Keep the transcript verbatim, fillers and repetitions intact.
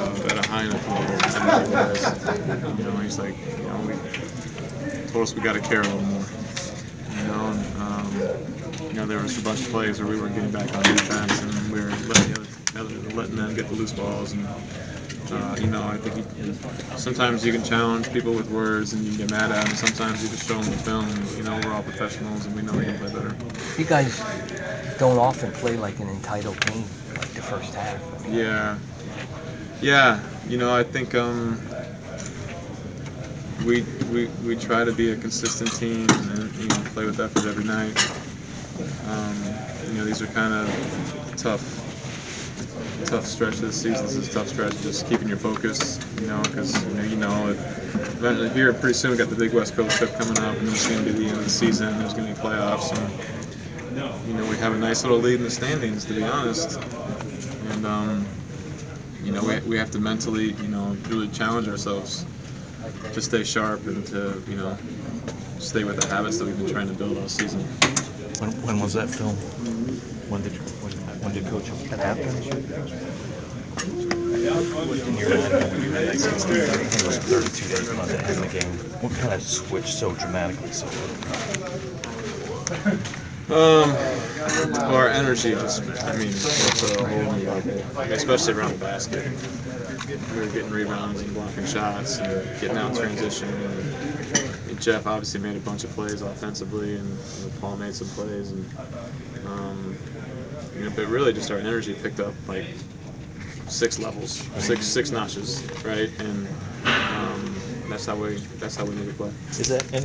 uh, at a high enough level energy-wise. You know, he's like, you know, we told us we got to care a little more. You know, and, um, you know, there was a bunch of plays where we weren't getting back on defense and we were letting the other, other letting them get the loose balls. And uh, you know, I think he, sometimes you can challenge people with words and you can get mad at them. Sometimes you just show them the film. And, you know, we're all professionals and we know we can play better. You guys don't often play like an entitled team, like the first half. I mean, Yeah, yeah. You know, I think um, we we we try to be a consistent team and you know play with effort every night. Um, you know, these are kind of tough tough stretch this season. This is a tough stretch. Just keeping your focus, you know, because you know, you know it, here pretty soon we got the big West Coast trip coming up, and then it's going to be the end of the season. There's going to be playoffs, and you know we have a nice little lead in the standings, to be honest. And um, you know we we have to mentally, you know, really challenge ourselves to stay sharp and to you know stay with the habits that we've been trying to build all season. When, when was that film? When did when, when did Coach at halftime, in your mind when you were like sixteen? I think it was thirty-two days left to end the game. What kind of switched so dramatically so early? Um, well, our energy just, I mean, went to a whole new level, I mean, especially around the basket. We were getting rebounds and blocking shots and getting out in transition. And Jeff obviously made a bunch of plays offensively, and you know, Paul made some plays. And um, you know, but really, just our energy picked up like six levels, six six notches, right? And um, that's how we that's how we need to play. Is that any